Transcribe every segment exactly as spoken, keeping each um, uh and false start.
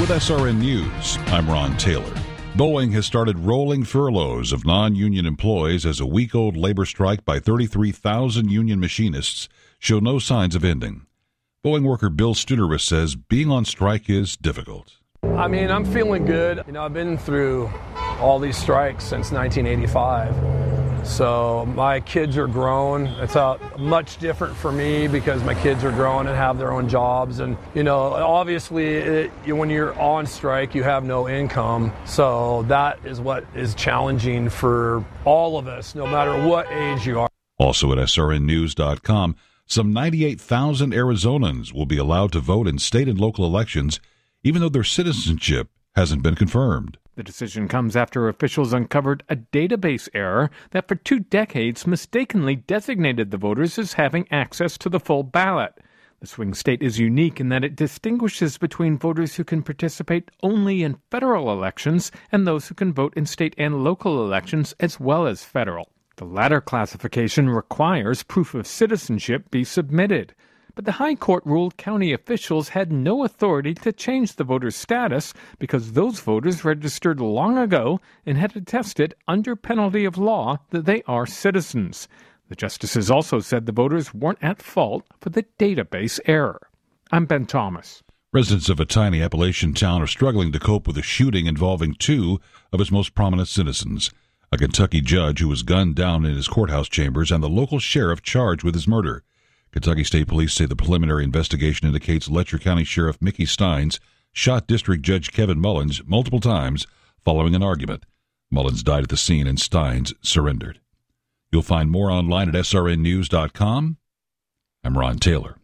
With S R N News, I'm Ron Taylor. Boeing has started rolling furloughs of non-union employees as a week-old labor strike by thirty-three thousand union machinists show no signs of ending. Boeing worker Bill Studeris says being on strike is difficult. I mean, I'm feeling good. You know, I've been through all these strikes since nineteen eighty-five. So my kids are grown. It's uh, much different for me because my kids are grown and have their own jobs. And, you know, obviously it, you, when you're on strike, you have no income. So that is what is challenging for all of us, no matter what age you are. Also at S R N news dot com, some ninety-eight thousand Arizonans will be allowed to vote in state and local elections, even though their citizenship hasn't been confirmed. The decision comes after officials uncovered a database error that for two decades mistakenly designated the voters as having access to the full ballot. The swing state is unique in that it distinguishes between voters who can participate only in federal elections and those who can vote in state and local elections as well as federal. The latter classification requires proof of citizenship be submitted. But the High Court ruled county officials had no authority to change the voter's status because those voters registered long ago and had attested under penalty of law that they are citizens. The justices also said the voters weren't at fault for the database error. I'm Ben Thomas. Residents of a tiny Appalachian town are struggling to cope with a shooting involving two of its most prominent citizens, a Kentucky judge who was gunned down in his courthouse chambers and the local sheriff charged with his murder. Kentucky State Police say the preliminary investigation indicates Letcher County Sheriff Mickey Steins shot District Judge Kevin Mullins multiple times following an argument. Mullins died at the scene and Steins surrendered. You'll find more online at S R N news dot com. I'm Ron Taylor.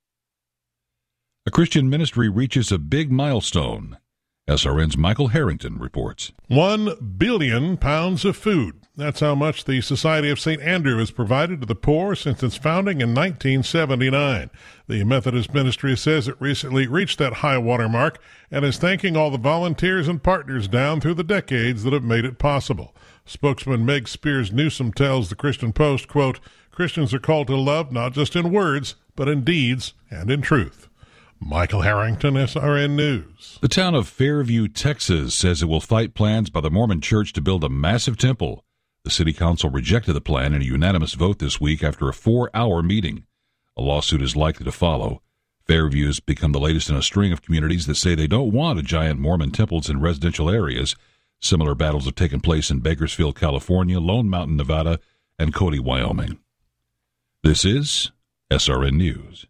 A Christian ministry reaches a big milestone. S R N's Michael Harrington reports. One billion pounds of food. That's how much the Society of Saint Andrew has provided to the poor since its founding in nineteen seventy-nine. The Methodist ministry says it recently reached that high water mark and is thanking all the volunteers and partners down through the decades that have made it possible. Spokesman Meg Spears Newsom tells the Christian Post, quote, Christians are called to love not just in words, but in deeds and in truth. Michael Harrington, S R N News. The town of Fairview, Texas, says it will fight plans by the Mormon Church to build a massive temple. The city council rejected the plan in a unanimous vote this week after a four-hour meeting. A lawsuit is likely to follow. Fairview has become the latest in a string of communities that say they don't want a giant Mormon temples in residential areas. Similar battles have taken place in Bakersfield, California, Lone Mountain, Nevada, and Cody, Wyoming. This is S R N News.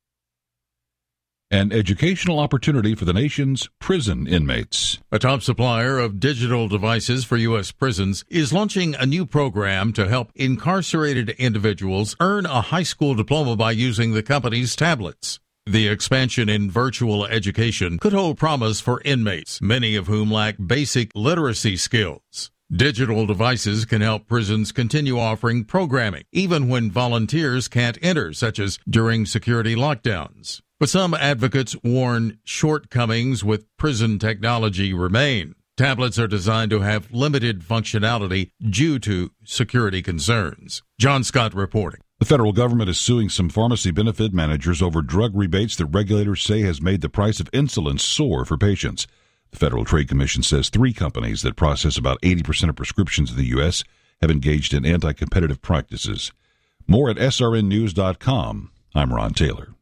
An educational opportunity for the nation's prison inmates. A top supplier of digital devices for U S prisons is launching a new program to help incarcerated individuals earn a high school diploma by using the company's tablets. The expansion in virtual education could hold promise for inmates, many of whom lack basic literacy skills. Digital devices can help prisons continue offering programming, even when volunteers can't enter, such as during security lockdowns. But some advocates warn shortcomings with prison technology remain. Tablets are designed to have limited functionality due to security concerns. John Scott reporting. The federal government is suing some pharmacy benefit managers over drug rebates that regulators say has made the price of insulin soar for patients. The Federal Trade Commission says three companies that process about eighty percent of prescriptions in the U S have engaged in anti-competitive practices. More at S R N news dot com. I'm Ron Taylor.